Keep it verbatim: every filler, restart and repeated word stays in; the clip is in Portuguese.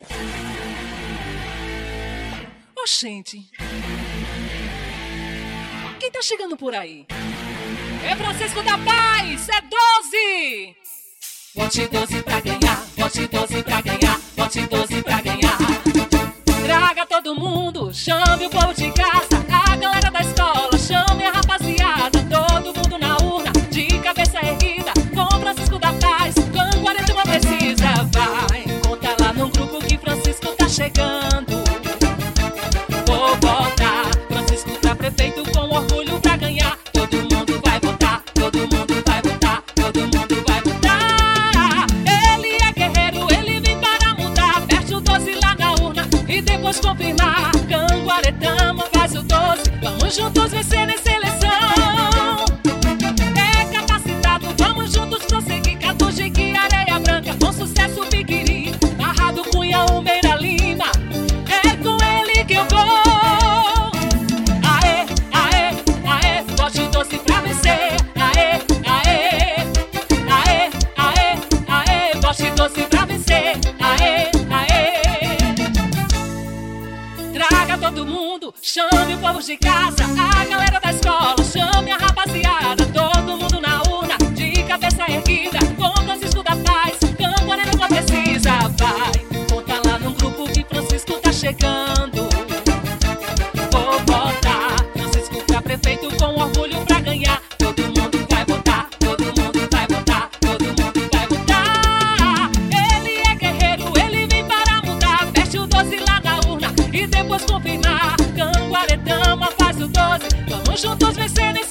Oxente, quem tá chegando por aí? É Francisco da Paz, é doze! Vote doze pra ganhar, vote doze pra ganhar, vote doze pra ganhar. Traga todo mundo, chame o povo de casa, a galera da escola, chame a rapaziada, todo mundo na urna, de cabeça erguida, com Francisco da Paz, com quarenta uma precisa, vai. Conta lá no grupo que Francisco tá chegando. Vou votar, Francisco pra prefeito com orgulho pra ganhar. Todo mundo vai votar, todo mundo vai votar, todo mundo vai votar. Ele é guerreiro, ele vem para mudar. Aperte o doze lá na urna e depois confirmar. Canguaretama faz o doze, vamos juntos vencer nessa eleição. É capacitado, vamos juntos prosseguir. Catujique, Areia Branca, com sucesso Piquiri, Barrado, Cunha, Umeira, Lima. É com ele que eu vou. Aê, aê, aê, vote doze pra vencer. Aê, aê, aê, aê, aê, vote doze pra vencer. Aê, aê. Traga todo mundo, chame o povo de casa, a galera da escola, chame a rapaziada, todo mundo na urna, de cabeça erguida, com Francisco da Paz, Campanha não precisa, vai. Conta lá no grupo que Francisco tá chegando. Vou votar, Francisco pra prefeito com orgulho pra ganhar. Todo mundo vai votar, todo mundo vai votar, todo mundo vai votar. Ele é guerreiro, ele vem para mudar. Aperte o doze lá na urna e depois confirmar. Canguaretama faz o doze, vamos juntos vencer nesse